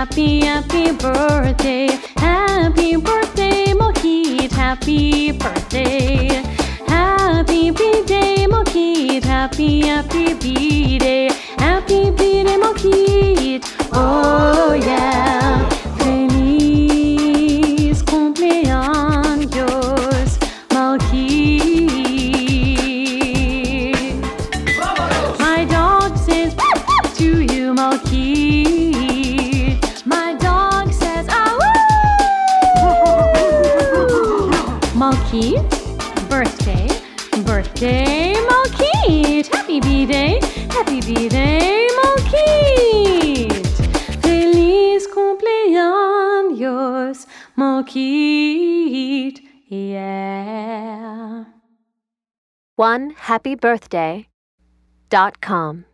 Happy, happy birthday. Happy birthday, Malkit. Happy birthday. Happy B-Day, Malkit. Happy, happy B-Day. Happy B-Day, Malkit. Oh yeah. Feliz cumpleaños, Malkit. My dog says to you, Malkit. My dog says Malkit, birthday, birthday, Malkit. Happy B-Day, Malkit. Feliz cumpleaños, Malkit. Yeah. OneHappyBirthday.com